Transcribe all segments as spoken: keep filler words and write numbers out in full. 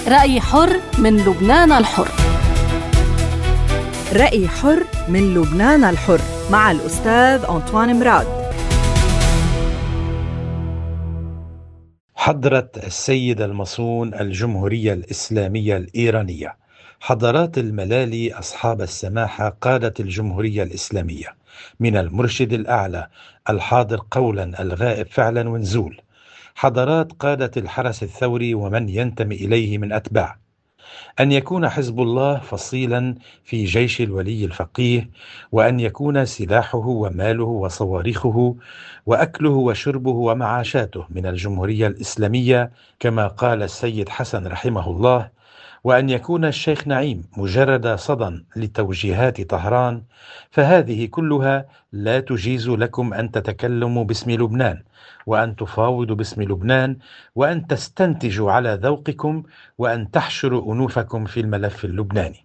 رأي حر من لبنان الحر. رأي حر من لبنان الحر مع الأستاذ أنطوان مراد. حضرة السيد المصون الجمهورية الإسلامية الإيرانية، حضرات الملالي أصحاب السماحة قادة الجمهورية الإسلامية، من المرشد الأعلى الحاضر قولا الغائب فعلا ونزول، حضرات قادة الحرس الثوري ومن ينتمي إليه من أتباع، أن يكون حزب الله فصيلا في جيش الولي الفقيه، وأن يكون سلاحه وماله وصواريخه وأكله وشربه ومعاشاته من الجمهورية الإسلامية كما قال السيد حسن رحمه الله، وأن يكون الشيخ نعيم مجرد صدى لتوجيهات طهران، فهذه كلها لا تجيز لكم أن تتكلموا باسم لبنان، وأن تفاوضوا باسم لبنان، وأن تستنتجوا على ذوقكم، وأن تحشروا أنوفكم في الملف اللبناني.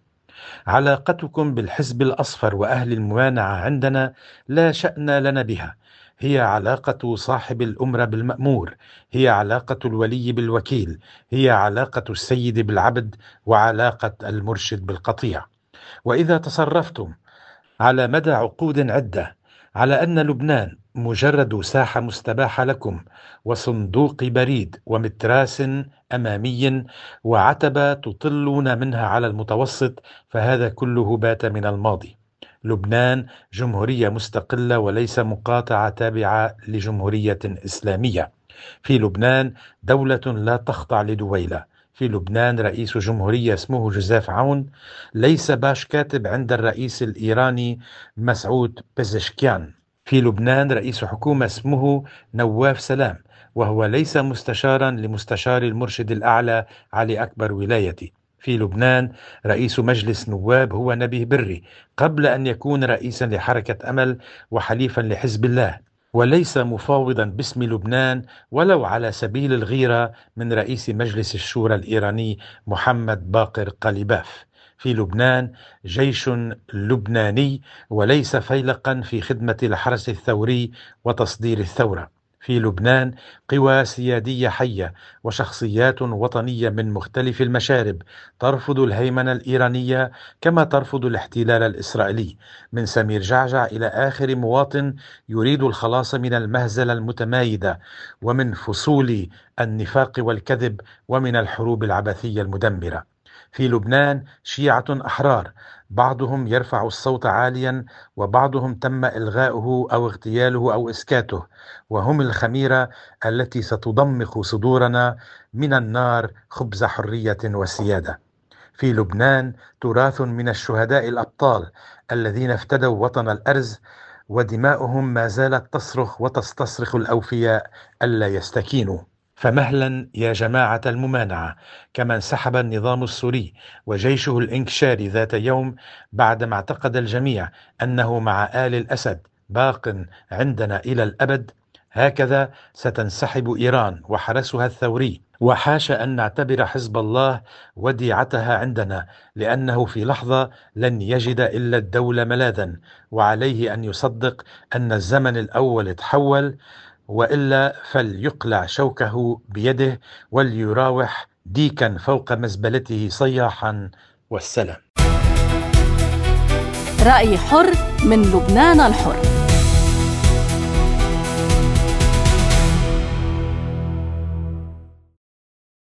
علاقتكم بالحزب الأصفر وأهل الممانعة عندنا لا شأن لنا بها، هي علاقة صاحب الأمر بالمأمور، هي علاقة الولي بالوكيل، هي علاقة السيد بالعبد، وعلاقة المرشد بالقطيع. وإذا تصرفتم على مدى عقود عدة على أن لبنان مجرد ساحة مستباحة لكم، وصندوق بريد ومتراس أمامي وعتبة تطلون منها على المتوسط، فهذا كله بات من الماضي. لبنان جمهورية مستقلة وليس مقاطعة تابعة لجمهورية إسلامية. في لبنان دولة لا تخضع لدويلة. في لبنان رئيس جمهورية اسمه جوزيف عون، ليس باش كاتب عند الرئيس الإيراني مسعود بزشكيان. في لبنان رئيس حكومة اسمه نواف سلام، وهو ليس مستشارا لمستشار المرشد الأعلى علي أكبر ولايتي. في لبنان رئيس مجلس نواب هو نبيه بري قبل أن يكون رئيسا لحركة أمل وحليفا لحزب الله، وليس مفاوضا باسم لبنان ولو على سبيل الغيرة من رئيس مجلس الشورى الإيراني محمد باقر قليباف. في لبنان جيش لبناني وليس فيلقا في خدمة الحرس الثوري وتصدير الثورة. في لبنان قوى سيادية حية وشخصيات وطنية من مختلف المشارب ترفض الهيمنة الإيرانية كما ترفض الاحتلال الإسرائيلي، من سمير جعجع إلى آخر مواطن يريد الخلاص من المهزلة المتمايدة ومن فصول النفاق والكذب ومن الحروب العبثية المدمرة. في لبنان شيعة أحرار، بعضهم يرفع الصوت عاليا وبعضهم تم إلغاؤه أو اغتياله أو إسكاته، وهم الخميرة التي ستضمخ صدورنا من النار خبز حرية وسيادة. في لبنان تراث من الشهداء الأبطال الذين افتدوا وطن الأرز، ودماؤهم ما زالت تصرخ وتستصرخ الأوفياء ألا يستكينوا. فمهلا يا جماعة الممانعة، كما انسحب النظام السوري وجيشه الانكشاري ذات يوم بعدما اعتقد الجميع أنه مع آل الأسد باق عندنا إلى الأبد، هكذا ستنسحب إيران وحرسها الثوري، وحاشا أن نعتبر حزب الله وديعتها عندنا، لأنه في لحظة لن يجد إلا الدولة ملاذا، وعليه أن يصدق أن الزمن الأول تحول، وإلا فليقلع شوكه بيده وليراوح ديكا فوق مزبلته صياحا، والسلام. رأي حر من لبنان الحر.